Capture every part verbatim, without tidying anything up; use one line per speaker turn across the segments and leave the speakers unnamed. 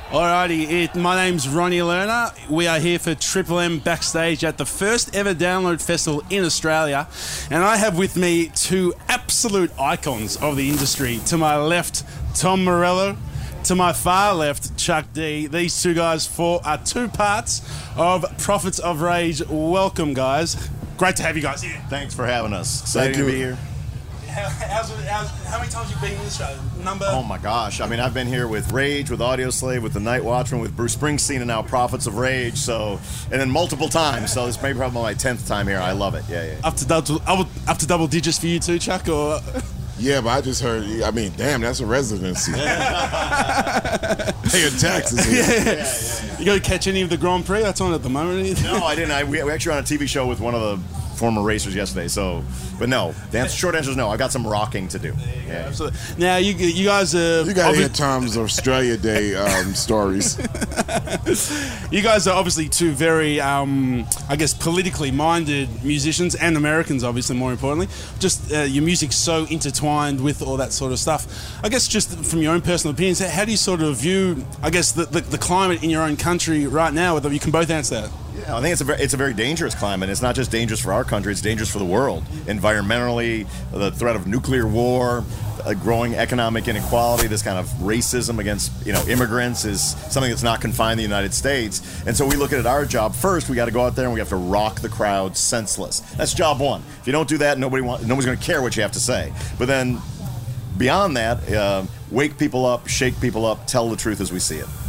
Alrighty, it, my name's Ronnie Lerner. We are here for Triple M backstage at the first ever Download Festival in Australia. And I have with me two absolute icons of the industry. To my left, Tom Morello. To my far left, Chuck D. These two guys for are two parts of Prophets of Rage. Welcome, guys. Great to have you guys here.
Thanks for having us. Excited to be here.
How, how's, how's, how many times have you been in this show? Number?
Oh my gosh. I mean, I've been here with Rage, with Audioslave, with The Night Watchman, with Bruce Springsteen, and now Prophets of Rage. So, and then multiple times. So this may be probably my tenth time here. I love it. Yeah, yeah.
Up to double, up to double digits for you too, Chuck? Or
yeah, but I just heard. I mean, damn, that's a residency. Paying taxes here.
Yeah, yeah, yeah. You got to catch any of the Grand Prix? That's on at the moment.
No, I didn't. I, we, we actually were on a T V show with one of the former racers yesterday, so, but no. The answer, short answer is no. I got some rocking to do.
Yeah, absolutely. Now, you you guys are...
You got to hear Tom's Australia Day um, stories.
You guys are obviously two very, um, I guess, politically minded musicians, and Americans, obviously, more importantly. Just uh, your music's so intertwined with all that sort of stuff. I guess just from your own personal opinions, how do you sort of view, I guess, the, the, the climate in your own country right now? Whether you can both answer that.
Yeah, I think it's a very, it's a very dangerous climate. It's not just dangerous for our country; it's dangerous for the world. Environmentally, the threat of nuclear war, a growing economic inequality, this kind of racism against you know immigrants is something that's not confined to the United States. And so we look at it, our job first. We got to go out there and we have to rock the crowd senseless. That's job one. If you don't do that, nobody want, nobody's going to care what you have to say. But then beyond that, uh, wake people up, shake people up, tell the truth as we see it.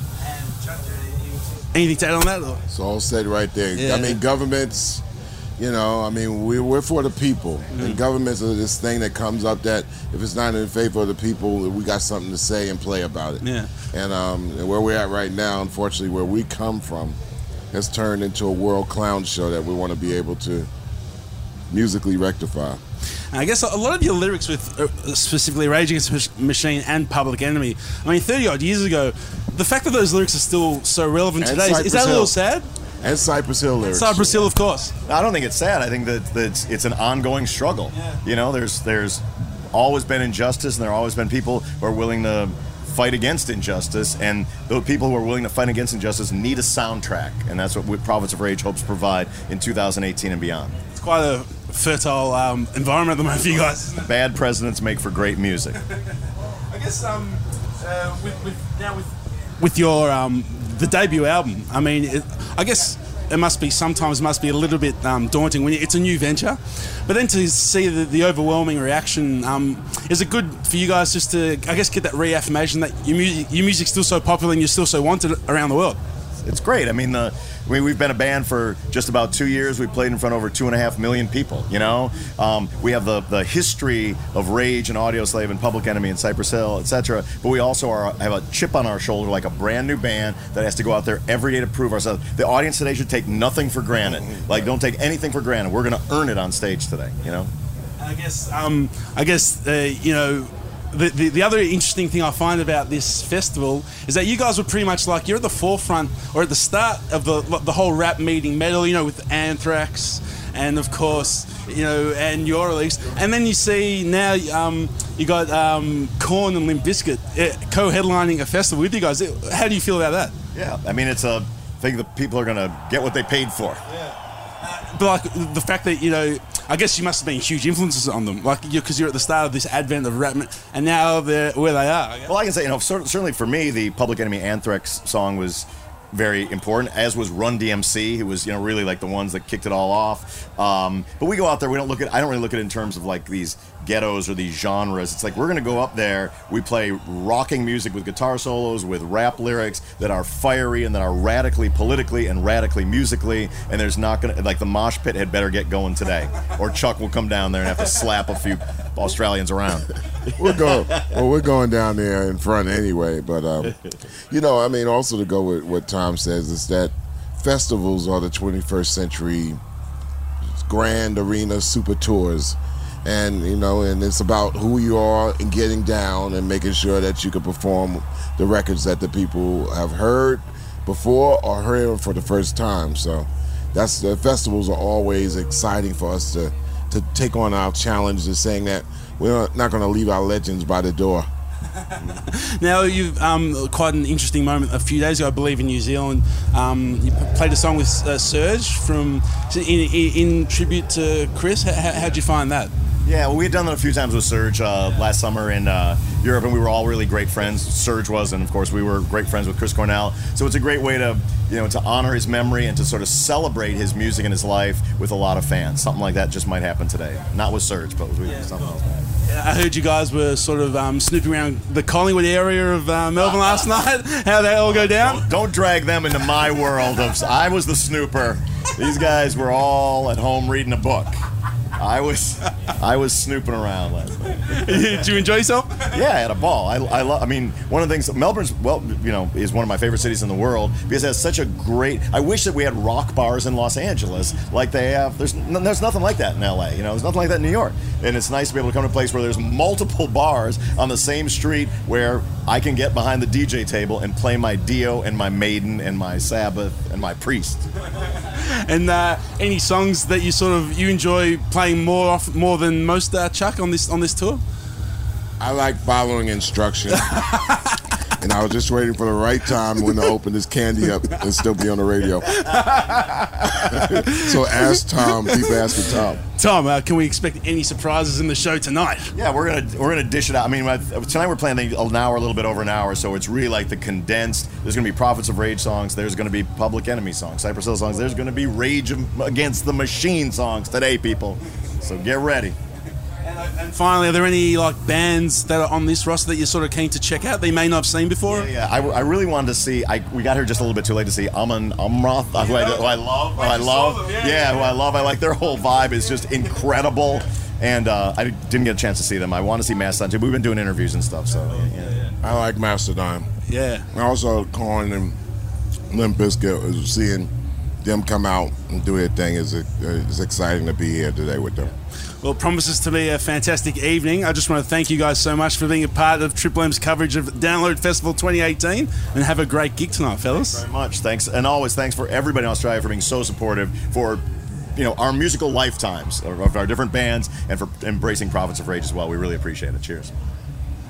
Anything to add on that? Or?
It's all said right there.
Yeah.
I mean, governments, you know, I mean, we, we're for the people. Mm-hmm. And governments are this thing that comes up that if it's not in favor of the people, we got something to say and play about it.
Yeah.
And, um, and where we're at right now, unfortunately, where we come from, has turned into a world clown show that we want to be able to musically rectify.
I guess a lot of your lyrics with uh, specifically Rage Against the Machine and Public Enemy, I mean, thirty odd years ago, the fact that those lyrics are still so relevant
and
today,
Cypress
is that
Hill.
a little sad?
And Cypress Hill lyrics.
Cypress Hill, of course.
I don't think it's sad. I think that, that it's, it's an ongoing struggle.
Yeah.
You know, there's there's always been injustice, and there have always been people who are willing to fight against injustice, and the people who are willing to fight against injustice need a soundtrack, and that's what Prophets of Rage hopes to provide in two thousand eighteen and beyond.
It's quite a fertile um, environment at the moment for you guys.
Bad presidents make for great music.
I guess um, uh, with, with now with with your um, the debut album, I mean, it, I guess it must be sometimes must be a little bit um, daunting when it's a new venture, but then to see the, the overwhelming reaction, um, is it good for you guys just to, I guess, get that reaffirmation that your music your music's still so popular and you're still so wanted around the world?
It's great. I mean, the, I mean, we've been a band for just about two years. We played in front of over two and a half million people, you know? Um, we have the, the history of Rage and Audioslave and Public Enemy and Cypress Hill, et cetera. But we also are, have a chip on our shoulder, like a brand new band that has to go out there every day to prove ourselves. The audience today should take nothing for granted. Like, don't take anything for granted. We're going to earn it on stage today, you know?
I guess, um, I guess, uh, you know, The, the the other interesting thing I find about this festival is that you guys were pretty much like, you're at the forefront or at the start of the the whole rap meeting metal, you know, with Anthrax and of course, you know, and your release, and then you see now um, you got um, Korn and Limp Bizkit uh, co-headlining a festival with you guys. How do you feel about that?
Yeah, I mean, it's a thing that people are going to get what they paid for.
Yeah. Uh, but like the fact that, you know, I guess you must have been huge influences on them, like because you're, you're at the start of this advent of rap, and now they're where they are. I
well, I can say, you know, certainly for me, the Public Enemy Anthrax song was very important, as was Run D M C, who was, you know, really like the ones that kicked it all off. Um, but we go out there, we don't look at, I don't really look at it in terms of like these ghettos or these genres. It's like we're going to go up there, we play rocking music with guitar solos, with rap lyrics that are fiery and that are radically politically and radically musically, and there's not going to, like the mosh pit had better get going today, or Chuck will come down there and have to slap a few Australians around.
We're going, well, we're going down there in front anyway, but, um, you know, I mean, also to go with what Tom says is that festivals are the twenty-first century grand arena super tours. And, you know, and it's about who you are and getting down and making sure that you can perform the records that the people have heard before or heard for the first time. So that's, the festivals are always exciting for us to, to take on our challenge of saying that we're not going to leave our legends by the door.
Now, you've um, quite an interesting moment a few days ago, I believe, in New Zealand. Um, you p- played a song with uh, Serge from in, in, in tribute to Chris. How, how'd you find that?
Yeah, well, we had done that a few times with Serge uh, last summer in uh, Europe, and we were all really great friends. Serge was, and of course, we were great friends with Chris Cornell. So it's a great way to, you know, to honor his memory and to sort of celebrate his music and his life with a lot of fans. Something like that just might happen today. Not with Serge, but with
Yeah,
something
cool.
else.
I heard you guys were sort of um, snooping around the Collingwood area of uh, Melbourne last night. How'd that all go down?
Don't, don't drag them into my world of. I was the snooper. These guys were all at home reading a book. I was, I was snooping around last night.
Did you enjoy yourself?
Yeah, I had a ball. I, I love. I mean, one of the things Melbourne's, well, you know, is one of my favorite cities in the world because it has such a great. I wish that we had rock bars in Los Angeles like they have. There's n- there's nothing like that in L A. You know, there's nothing like that in New York. And it's nice to be able to come to a place where there's multiple bars on the same street where I can get behind the D J table and play my Dio and my Maiden and my Sabbath and my Priest.
And uh, any songs that you sort of you enjoy playing more off more than most, uh, Chuck, on this on this tour?
I like following instruction. And I was just waiting for the right time when to open this candy up and still be on the radio. So ask Tom. Keep asking Tom.
Tom, uh, can we expect any surprises in the show tonight?
Yeah, we're gonna we're gonna dish it out. I mean, I- tonight we're playing an hour, a little bit over an hour, so it's really like the condensed. There's gonna be Prophets of Rage songs. There's gonna be Public Enemy songs, Cypress Hill songs. There's gonna be Rage Against the Machine songs today, people. So get ready.
And finally, are there any like bands that are on this roster that you're sort of keen to check out that you may not have seen before?
Yeah, yeah. I, I really wanted to see. I we got here just a little bit too late to see Amon Amroth, who, I, who I love. Who I love. Yeah, who I love. I like their whole vibe is just incredible. And uh, I didn't get a chance to see them. I want to see Mastodon too. We've been doing interviews and stuff. So yeah.
I like Mastodon.
Yeah.
I also Korn and Limp Bizkit, seeing them come out and do their thing is is exciting to be here today with them.
Well, it promises to be a fantastic evening. I just want to thank you guys so much for being a part of Triple M's coverage of Download Festival twenty eighteen, and have a great gig tonight, fellas.
Thanks very much. Thanks, and always thanks for everybody in Australia for being so supportive for, you know, our musical lifetimes of our different bands and for embracing Prophets of Rage as well. We really appreciate it. Cheers.